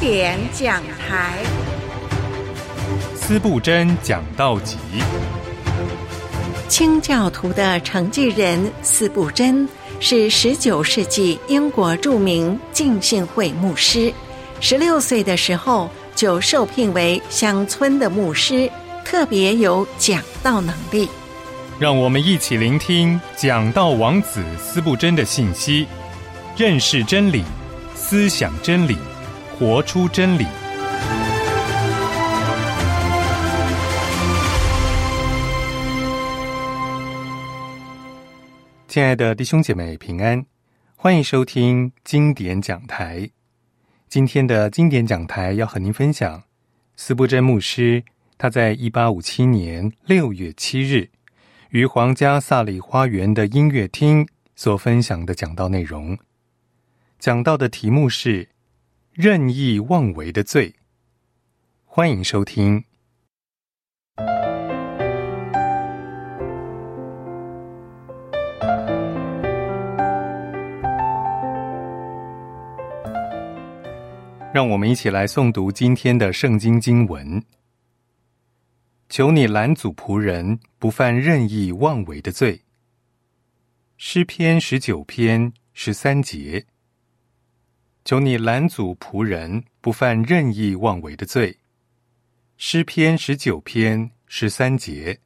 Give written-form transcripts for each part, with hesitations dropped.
典讲台， 司布真讲道集。 清教徒的承继人司布真是19世纪英国著名浸信会牧师，16岁的时候就受聘为乡村的牧师，特别有讲道能力。 让我们一起聆听讲道王子司布真的信息，认识真理，思想真理，活出真理。亲爱的弟兄姐妹平安，欢迎收听经典讲台。今天的经典讲台要和您分享司布真牧师他在1857年6月7日于皇家萨里花园的音乐厅所分享的讲道内容。讲道的题目是任意妄为的罪。欢迎收听。让我们一起来诵读今天的圣经经文。求你拦阻仆人不犯任意妄为的罪。诗篇19篇13节。求你拦阻仆人不犯任意妄为的罪。诗篇19篇13节。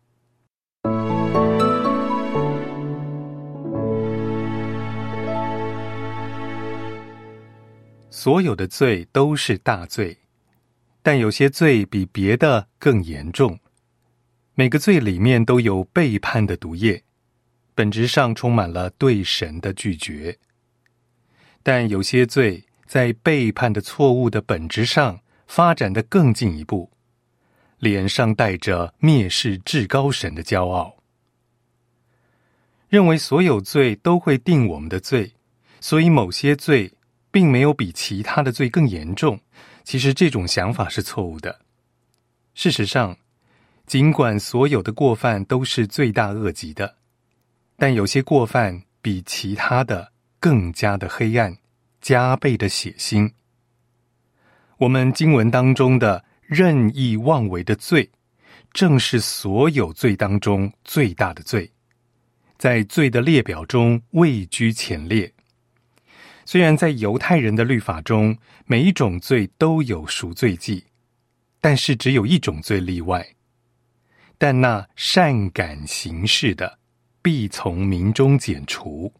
所有的罪都是大罪，但有些罪比别的更严重。每个罪里面都有背叛的毒液，本质上充满了对神的拒绝。但有些罪在背叛的错误的本质上发展得更进一步，脸上带着蔑视至高神的骄傲。认为所有罪都会定我们的罪，所以某些罪并没有比其他的罪更严重，其实这种想法是错误的。事实上，尽管所有的过犯都是罪大恶极的，但有些过犯比其他的更加的黑暗，加倍的血腥。我们经文当中的任意妄为的罪，正是所有罪当中最大的罪，在罪的列表中位居前列。虽然在犹太人的律法中，每一种罪都有赎罪祭，但是只有一种罪例外。但那善感行事的，必从民中剪除。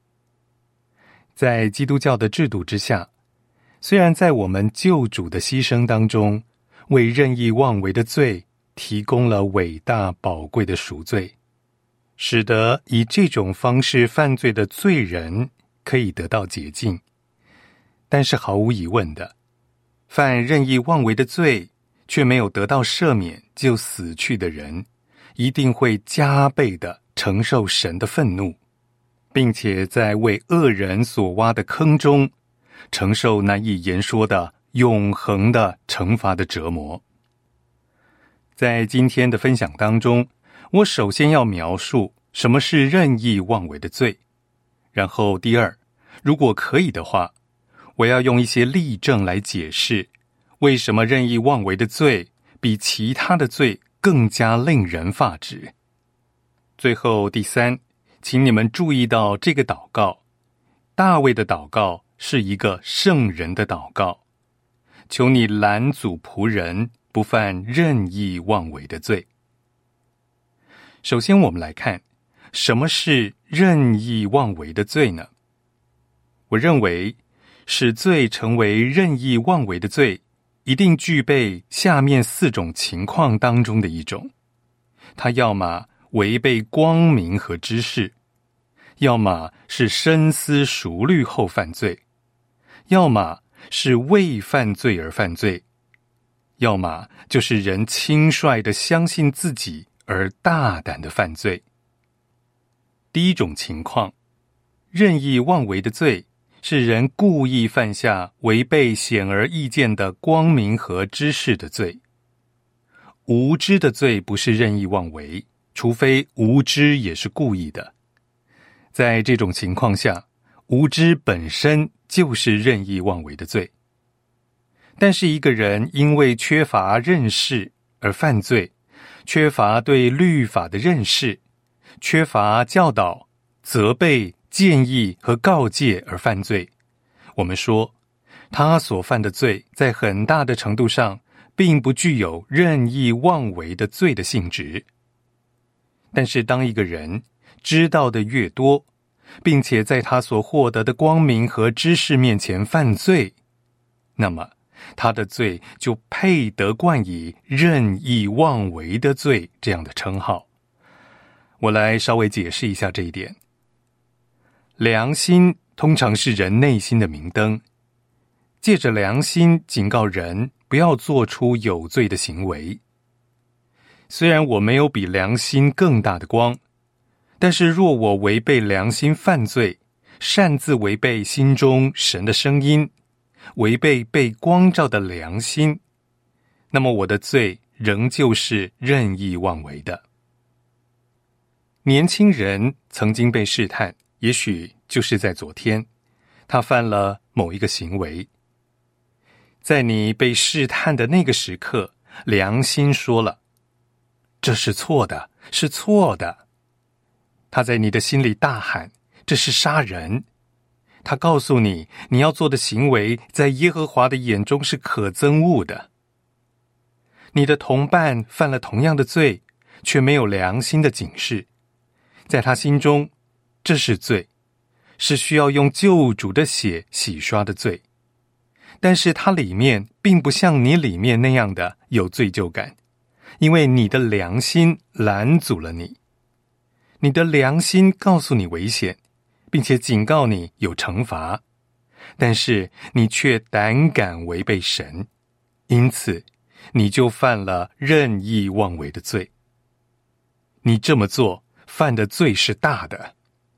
在基督教的制度之下，虽然在我们救主的牺牲当中，为任意妄为的罪提供了伟大宝贵的赎罪，使得以这种方式犯罪的罪人可以得到洁净，但是毫无疑问的，犯任意妄为的罪却没有得到赦免就死去的人，一定会加倍的承受神的愤怒，并且在为恶人所挖的坑中承受难以言说的永恒的惩罚的折磨。在今天的分享当中，我首先要描述什么是任意妄为的罪，然后第二，如果可以的话，我要用一些例证来解释为什么任意妄为的罪比其他的罪更加令人发指。最后第三，请你们注意到这个祷告，大卫的祷告是一个圣人的祷告，求你拦阻仆人不犯任意妄为的罪。首先我们来看，什么是任意妄为的罪呢？我认为使罪成为任意妄为的罪，一定具备下面4种情况当中的一种。它要么违背光明和知识，要么是深思熟虑后犯罪，要么是为犯罪而犯罪，要么就是人轻率地相信自己而大胆地犯罪。第一种情况，任意妄为的罪是人故意犯下违背显而易见的光明和知识的罪。无知的罪不是任意妄为，除非无知也是故意的。在这种情况下，无知本身就是任意妄为的罪。 但是一个人因为缺乏认识而犯罪，缺乏对律法的认识，缺乏教导、责备、建议和告诫而犯罪，我们说他所犯的罪在很大的程度上并不具有任意妄为的罪的性质。但是当一个人知道的越多，并且在他所获得的光明和知识面前犯罪，那么他的罪就配得冠以任意妄为的罪这样的称号。我来稍微解释一下这一点。良心通常是人内心的明灯，借着良心警告人不要做出有罪的行为。虽然我没有比良心更大的光，但是若我违背良心犯罪，擅自违背心中神的声音，违背被光照的良心，那么我的罪仍旧是任意妄为的。年轻人曾经被试探，也许就是在昨天，他犯了某一个行为。在你被试探的那个时刻，良心说了，这是错的，是错的。他在你的心里大喊，这是杀人。他告诉你，你要做的行为在耶和华的眼中是可憎恶的。你的同伴犯了同样的罪，却没有良心的警示，在他心中，这是罪，是需要用救主的血洗刷的罪。但是他里面并不像你里面那样的有罪疚感，因为你的良心拦阻了你。你的良心告诉你危险，并且警告你有惩罚，但是你却胆敢违背神，因此你就犯了任意妄为的罪。你这么做犯的罪是大的。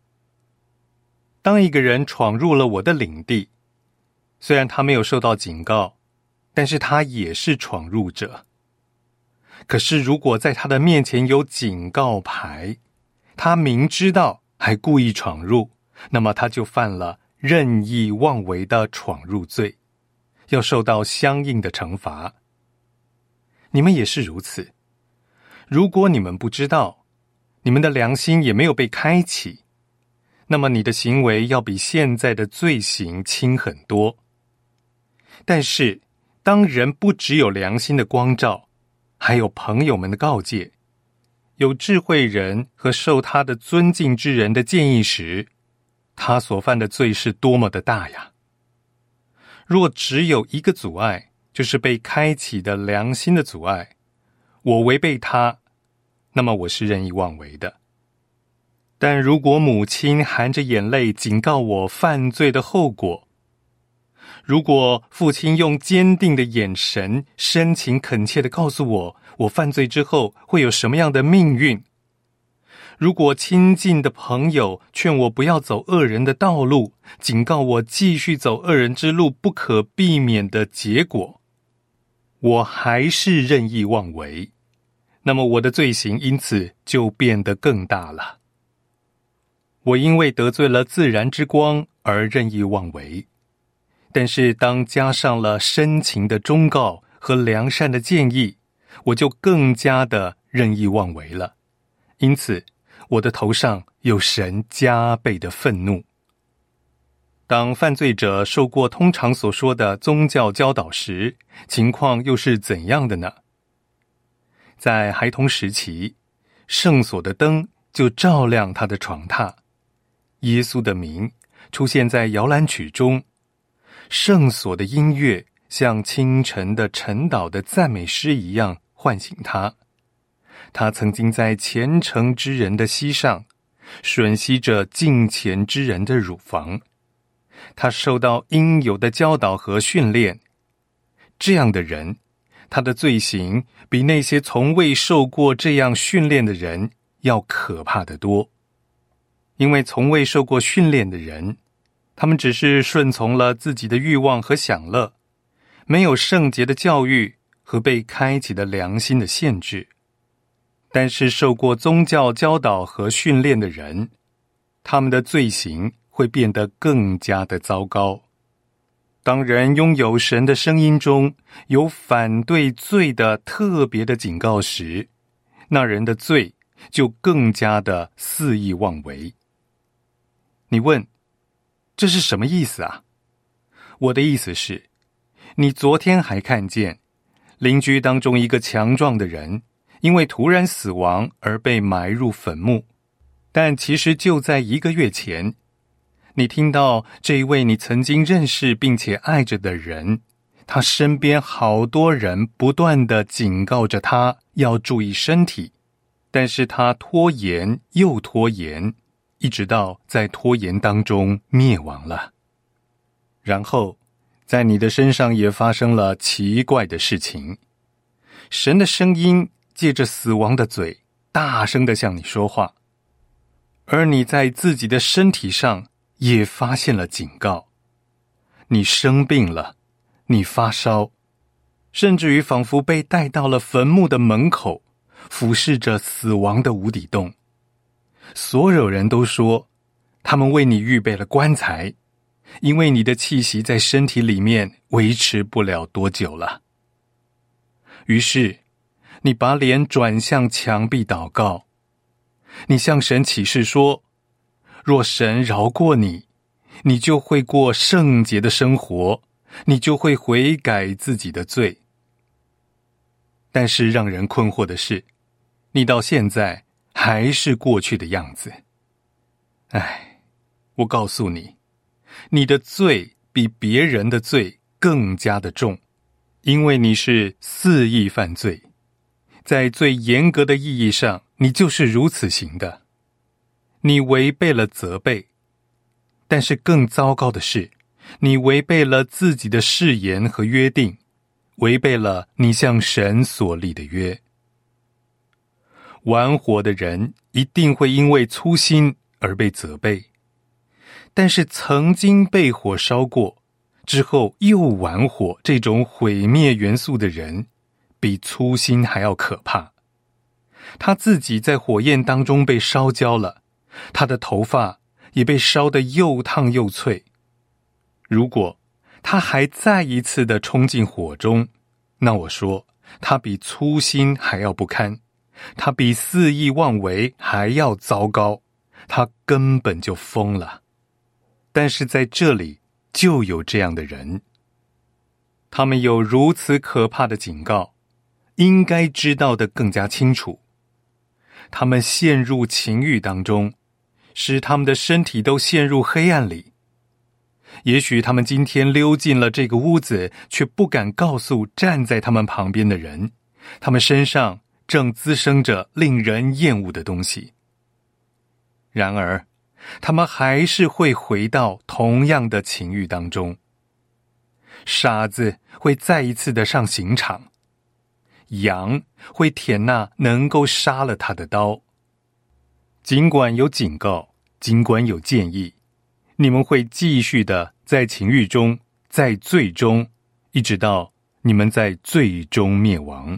当一个人闯入了我的领地，虽然他没有受到警告，但是他也是闯入者。可是如果在他的面前有警告牌，他明知道还故意闯入，那么他就犯了任意妄为的闯入罪，要受到相应的惩罚。你们也是如此。如果你们不知道，你们的良心也没有被开启，那么你的行为要比现在的罪行轻很多。但是当人不只有良心的光照，还有朋友们的告诫，有智慧人和受他的尊敬之人的建议时，他所犯的罪是多么的大呀！若只有一个阻碍，就是被开启的良心的阻碍，我违背他，那么我是任意妄为的。但如果母亲含着眼泪警告我犯罪的后果，如果父亲用坚定的眼神深情恳切地告诉我，我犯罪之后会有什么样的命运，如果亲近的朋友劝我不要走恶人的道路，警告我继续走恶人之路不可避免的结果，我还是任意妄为，那么我的罪行因此就变得更大了。我因为得罪了自然之光而任意妄为，但是当加上了深情的忠告和良善的建议，我就更加的任意妄为了。因此我的头上有神加倍的愤怒。当犯罪者受过通常所说的宗教教导时，情况又是怎样的呢？在孩童时期，圣所的灯就照亮他的床榻，耶稣的名出现在摇篮曲中，圣所的音乐像清晨的晨祷的赞美诗一样唤醒他。他曾经在虔诚之人的膝上吮吸着敬虔之人的乳房，他受到应有的教导和训练。这样的人，他的罪行比那些从未受过这样训练的人要可怕得多。因为从未受过训练的人，他们只是顺从了自己的欲望和享乐，没有圣洁的教育和被开启的良心的限制。但是受过宗教教导和训练的人，他们的罪行会变得更加的糟糕。 当人拥有神的声音中有反对罪的特别的警告时，那人的罪就更加的肆意妄为。你问，这是什么意思啊？我的意思是，你昨天还看见邻居当中一个强壮的人因为突然死亡而被埋入坟墓，但其实就在1个月前，你听到这一位你曾经认识并且爱着的人，他身边好多人不断地警告着他要注意身体，但是他拖延又拖延，一直到在拖延当中灭亡了。然后在你的身上也发生了奇怪的事情，神的声音借着死亡的嘴大声地向你说话，而你在自己的身体上也发现了警告。你生病了，你发烧，甚至于仿佛被带到了坟墓的门口，俯视着死亡的无底洞。所有人都说他们为你预备了棺材，因为你的气息在身体里面维持不了多久了。于是你把脸转向墙壁祷告，你向神起誓说，若神饶过你，你就会过圣洁的生活，你就会悔改自己的罪。但是让人困惑的是，你到现在还是过去的样子。我告诉你，你的罪比别人的罪更加的重，因为你是肆意犯罪。在最严格的意义上，你就是如此行的。你违背了责备，但是更糟糕的是，你违背了自己的誓言和约定，违背了你向神所立的约。玩火的人一定会因为粗心而被责备，但是曾经被火烧过之后又玩火，这种毁灭元素的人比粗心还要可怕。他自己在火焰当中被烧焦了，他的头发也被烧得又烫又脆。如果他还再一次的冲进火中，那我说他比粗心还要不堪，他比肆意妄为还要糟糕，他根本就疯了。但是在这里就有这样的人，他们有如此可怕的警告，应该知道的更加清楚。他们陷入情欲当中，使他们的身体都陷入黑暗里。也许他们今天溜进了这个屋子，却不敢告诉站在他们旁边的人，他们身上正滋生着令人厌恶的东西。然而他们还是会回到同样的情欲当中。傻子会再一次的上刑场，羊会舔那能够杀了他的刀。尽管有警告，尽管有建议，你们会继续的在情欲中，在罪中，一直到你们在罪中灭亡。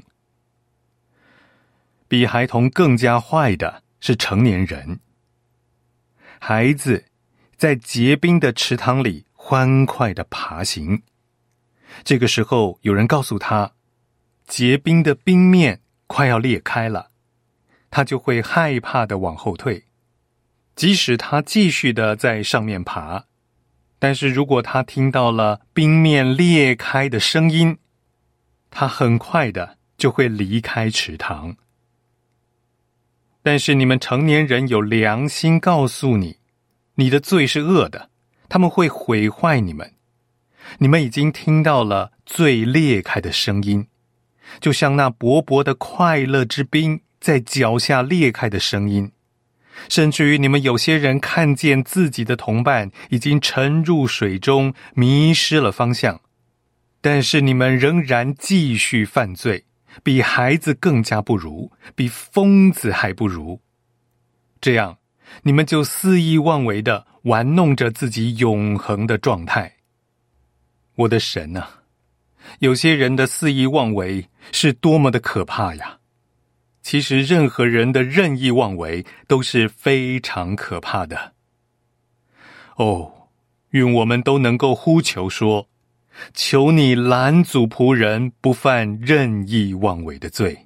比孩童更加坏的是成年人。孩子在结冰的池塘里欢快地爬行，这个时候有人告诉他，结冰的冰面快要裂开了，他就会害怕地往后退。即使他继续地在上面爬，但是如果他听到了冰面裂开的声音，他很快的就会离开池塘。但是你们成年人有良心告诉你，你的罪是恶的，他们会毁坏你们。你们已经听到了罪裂开的声音，就像那薄薄的快乐之冰在脚下裂开的声音。甚至于你们有些人看见自己的同伴已经沉入水中，迷失了方向，但是你们仍然继续犯罪，比孩子更加不如，比疯子还不如。这样你们就肆意妄为地玩弄着自己永恒的状态。我的神啊，有些人的肆意妄为是多么的可怕呀！其实任何人的任意妄为都是非常可怕的。愿我们都能够呼求说， 求你拦阻仆人不犯任意妄为的罪。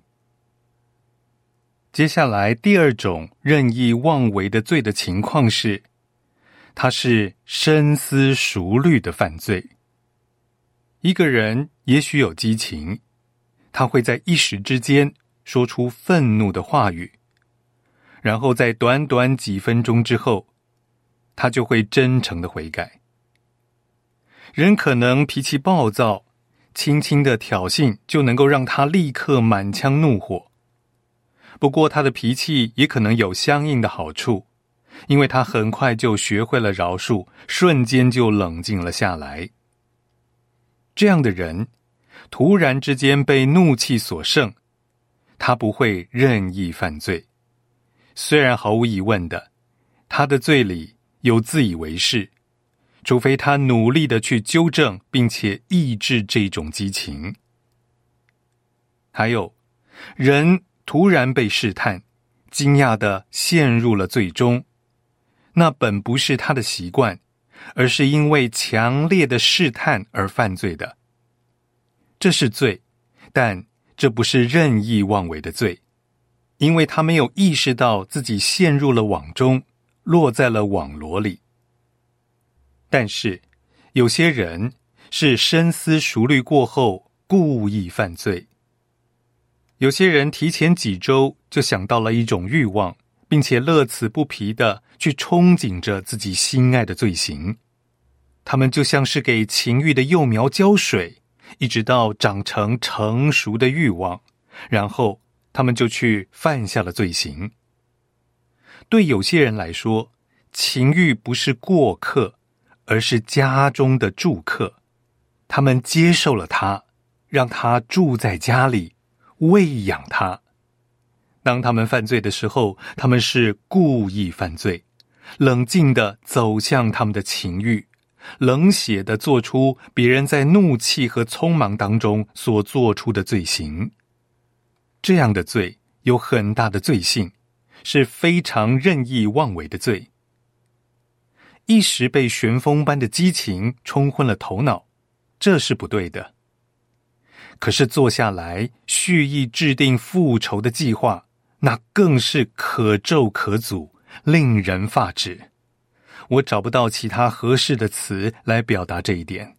接下来第二种任意妄为的罪的情况是，它是深思熟虑的犯罪。一个人也许有激情，他会在一时之间说出愤怒的话语，然后在短短几分钟之后，他就会真诚的悔改。人可能脾气暴躁，轻轻的挑衅就能够让他立刻满腔怒火。不过他的脾气也可能有相应的好处，因为他很快就学会了饶恕，瞬间就冷静了下来。这样的人突然之间被怒气所胜，他不会任意犯罪。虽然毫无疑问的，他的罪里有自以为是，除非他努力的去纠正并且抑制这种激情。还有，人突然被试探，惊讶地陷入了罪中，那本不是他的习惯，而是因为强烈的试探而犯罪的。这是罪，但这不是任意妄为的罪，因为他没有意识到自己陷入了网中，落在了网罗里。但是有些人是深思熟虑过后故意犯罪。有些人提前几周就想到了一种欲望，并且乐此不疲地去憧憬着自己心爱的罪行。他们就像是给情欲的幼苗浇水，一直到长成成熟的欲望，然后他们就去犯下了罪行。对有些人来说，情欲不是过客，而是家中的住客。他们接受了他，让他住在家里，喂养他。当他们犯罪的时候，他们是故意犯罪，冷静地走向他们的情欲，冷血地做出别人在怒气和匆忙当中所做出的罪行。这样的罪有很大的罪性，是非常任意妄为的罪。一时被旋风般的激情冲昏了头脑，这是不对的。可是坐下来蓄意制定复仇的计划，那更是可咒可诅，令人发指。我找不到其他合适的词来表达这一点。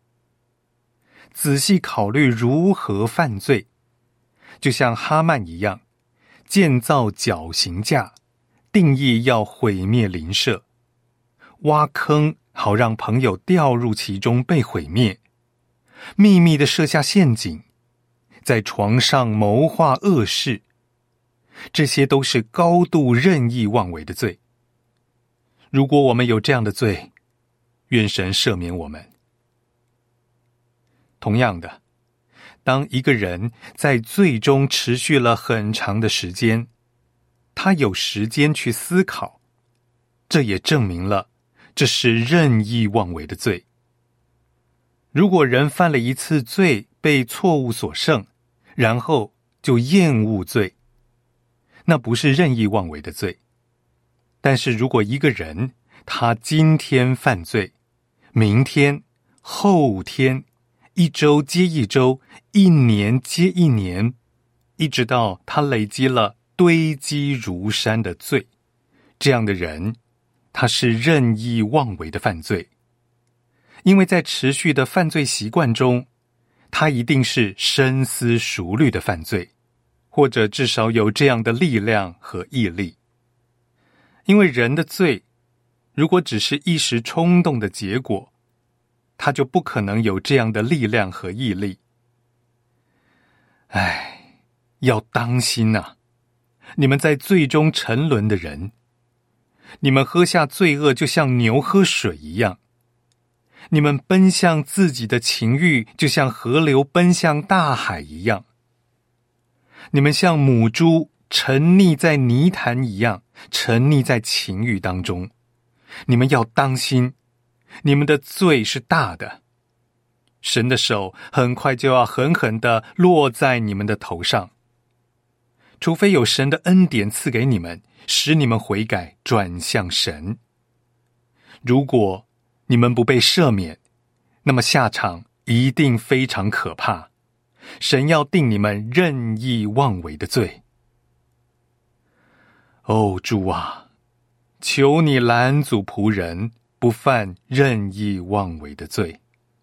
仔细考虑如何犯罪，就像哈曼一样，建造绞刑架，定义要毁灭邻舍，挖坑好让朋友掉入其中被毁灭，秘密地设下陷阱，在床上谋划恶事，这些都是高度任意妄为的罪。如果我们有这样的罪，愿神赦免我们。同样的，当一个人在罪中持续了很长的时间，他有时间去思考，这也证明了这是任意妄为的罪。如果人犯了一次罪，被错误所胜，然后就厌恶罪，那不是任意妄为的罪。但是如果一个人他今天犯罪，明天、后天，一周接一周，一年接一年，一直到他累积了堆积如山的罪，这样的人他是任意妄为的犯罪。因为在持续的犯罪习惯中，他一定是深思熟虑的犯罪，或者至少有这样的力量和毅力。因为人的罪，如果只是一时冲动的结果，他就不可能有这样的力量和毅力。要当心啊！你们在罪中沉沦的人，你们喝下罪恶就像牛喝水一样，你们奔向自己的情欲，就像河流奔向大海一样。你们像母猪沉溺在泥潭一样，沉溺在情欲当中。你们要当心，你们的罪是大的，神的手很快就要狠狠地落在你们的头上。除非有神的恩典赐给你们，使你们悔改转向神。如果你们不被赦免，那么下场一定非常可怕，神要定你们任意妄为的罪。哦，主啊，求你拦阻仆人不犯任意妄为的罪。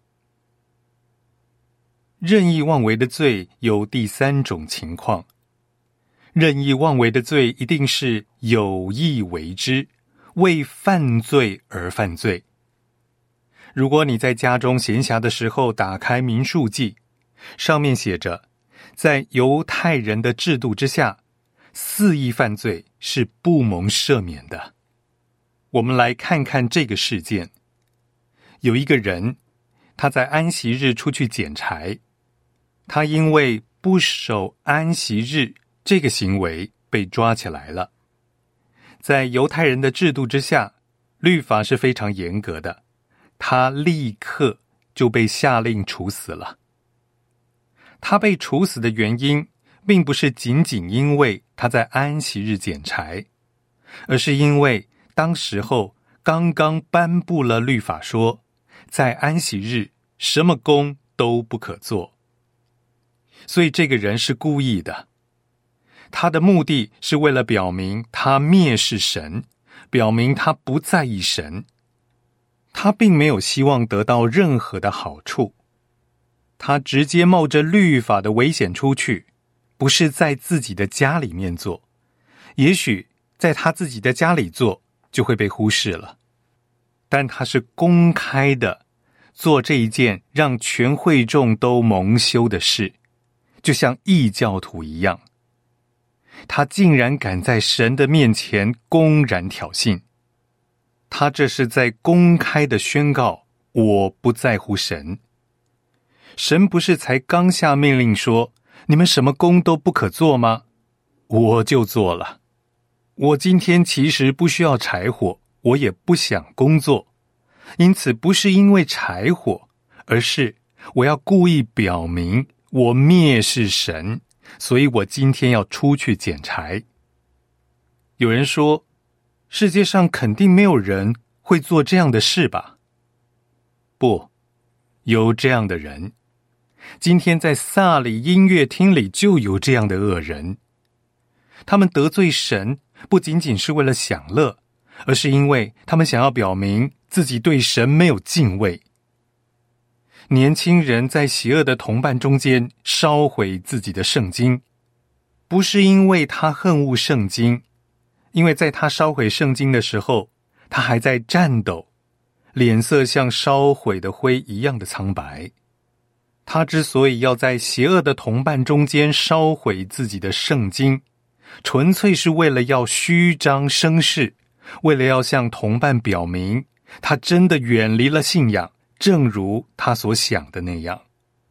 任意妄为的罪有第三种情况，任意妄为的罪一定是有意为之，为犯罪而犯罪。如果你在家中闲暇的时候打开民数记，上面写着，在犹太人的制度之下，肆意犯罪是不蒙赦免的。我们来看看这个事件。有一个人，他在安息日出去捡柴，他因为不守安息日这个行为被抓起来了。在犹太人的制度之下，律法是非常严格的，他立刻就被下令处死了。他被处死的原因并不是仅仅因为他在安息日捡柴，而是因为当时候刚刚颁布了律法说，在安息日什么工都不可做。所以这个人是故意的，他的目的是为了表明他蔑视神，表明他不在意神，他并没有希望得到任何的好处，他直接冒着律法的危险出去，不是在自己的家里面做，也许在他自己的家里做就会被忽视了，但他是公开的做这一件让全会众都蒙羞的事，就像异教徒一样，他竟然敢在神的面前公然挑衅，他这是在公开的宣告，我不在乎神。神不是才刚下命令说，你们什么工都不可做吗？我就做了。我今天其实不需要柴火，我也不想工作，因此不是因为柴火，而是我要故意表明我蔑视神，所以我今天要出去捡柴。有人说，世界上肯定没有人会做这样的事吧？不，有这样的人。今天在萨里音乐厅里就有这样的恶人，他们得罪神不仅仅是为了享乐，而是因为他们想要表明自己对神没有敬畏。年轻人在邪恶的同伴中间烧毁自己的圣经，不是因为他恨恶圣经，因为在他烧毁圣经的时候，他还在颤抖，脸色像烧毁的灰一样的苍白。他之所以要在邪恶的同伴中间烧毁自己的圣经，纯粹是为了要虚张声势，为了要向同伴表明他真的远离了信仰，正如他所想的那样。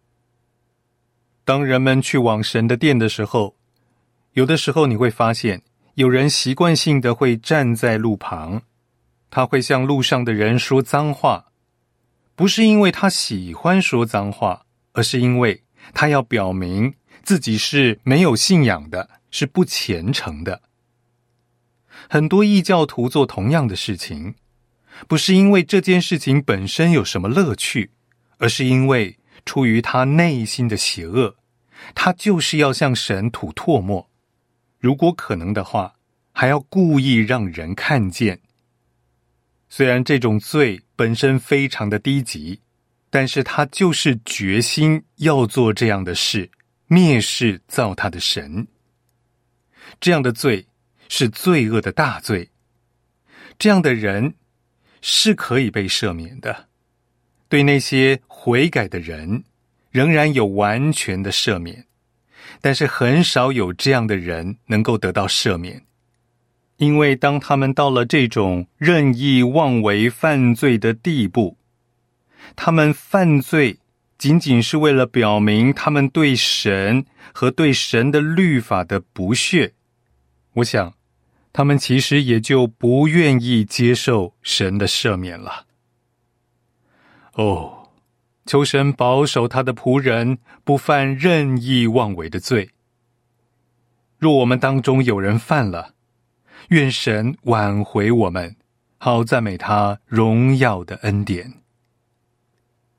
当人们去往神的殿的时候，有的时候你会发现，有人习惯性的会站在路旁，他会向路上的人说脏话，不是因为他喜欢说脏话，而是因为他要表明自己是没有信仰的，是不虔诚的。很多异教徒做同样的事情，不是因为这件事情本身有什么乐趣，而是因为出于他内心的邪恶，他就是要向神吐唾沫，如果可能的话，还要故意让人看见。虽然这种罪本身非常的低级，但是他就是决心要做这样的事，蔑视造他的神。这样的罪是罪恶的大罪，这样的人是可以被赦免的。对那些悔改的人，仍然有完全的赦免，但是很少有这样的人能够得到赦免。因为当他们到了这种任意妄为犯罪的地步，他们犯罪仅仅是为了表明他们对神和对神的律法的不屑，我想他们其实也就不愿意接受神的赦免了。哦，求神保守他的仆人不犯任意妄为的罪。若我们当中有人犯了，愿神挽回我们，好赞美他荣耀的恩典。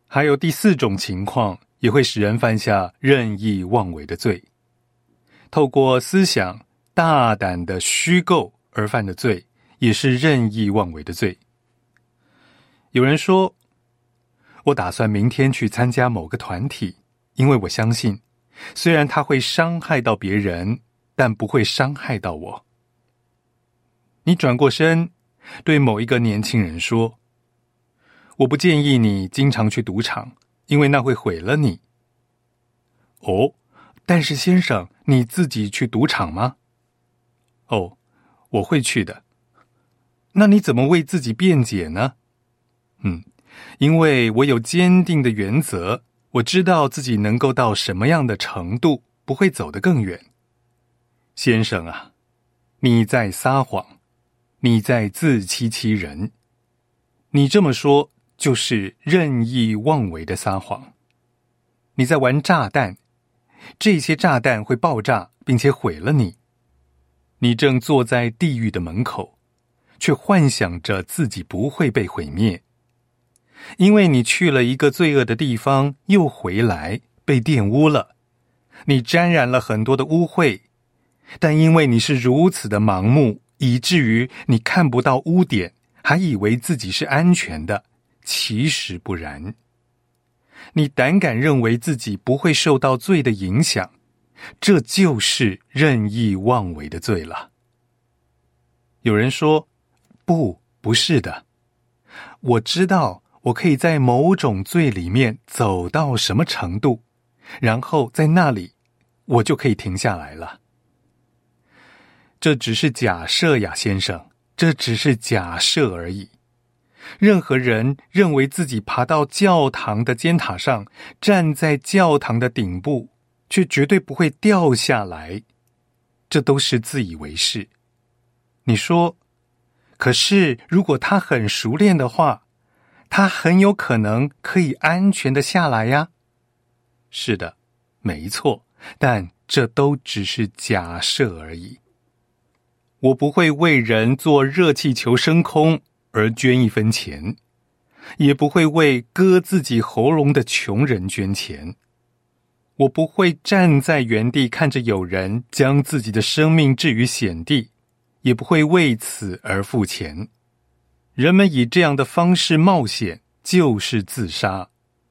还有第4种情况也会使人犯下任意妄为的罪，透过思想大胆的虚构而犯的罪，也是任意妄为的罪。有人说，我打算明天去参加某个团体，因为我相信，虽然它会伤害到别人，但不会伤害到我。你转过身，对某一个年轻人说，我不建议你经常去赌场，因为那会毁了你。哦，但是先生，你自己去赌场吗？哦，我会去的。那你怎么为自己辩解呢？因为我有坚定的原则，我知道自己能够到什么样的程度，不会走得更远。先生啊，你在撒谎，你在自欺欺人。你这么说就是任意妄为的撒谎。你在玩炸弹，这些炸弹会爆炸，并且毁了你。你正坐在地狱的门口，却幻想着自己不会被毁灭。因为你去了一个罪恶的地方，又回来，被玷污了。你沾染了很多的污秽，但因为你是如此的盲目，以至于你看不到污点，还以为自己是安全的，其实不然。你胆敢认为自己不会受到罪的影响，这就是任意妄为的罪了。有人说，不是的，我知道我可以在某种罪里面走到什么程度，然后在那里我就可以停下来了。这只是假设呀，先生，这只是假设而已。任何人认为自己爬到教堂的尖塔上，站在教堂的顶部，却绝对不会掉下来，这都是自以为是。你说，可是如果他很熟练的话，他很有可能可以安全的下来呀。是的，没错，但这都只是假设而已。我不会为人做热气球升空而捐1分钱，也不会为割自己喉咙的穷人捐钱。我不会站在原地看着有人将自己的生命置于险地，也不会为此而付钱。人们以这样的方式冒险，就是自杀。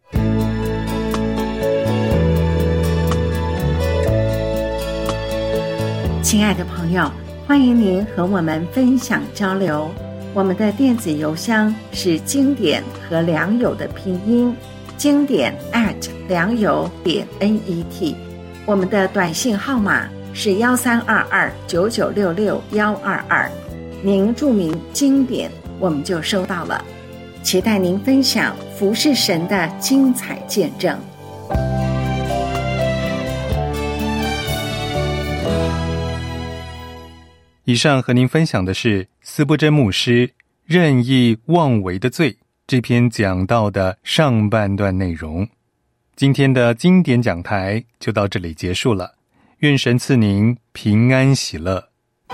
亲爱的朋友，欢迎您和我们分享交流。我们的电子邮箱是经典和良友的拼音，经典@良友.net。我们的短信号码是132299662122。您注明经典，我们就收到了。期待您分享服侍神的精彩见证。 以上和您分享的是司布真牧师任意妄为的罪这篇讲到的上半段内容。今天的经典讲台就到这里结束了，愿神赐您平安喜乐。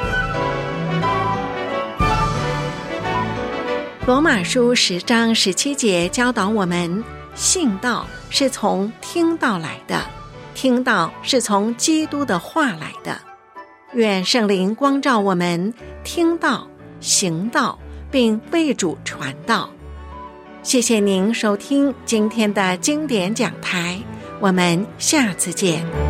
罗马书10章17节教导我们，信道是从听道来的，听道是从基督的话来的。愿圣灵光照我们，听道、行道，并为主传道。谢谢您收听今天的经典讲台，我们下次见。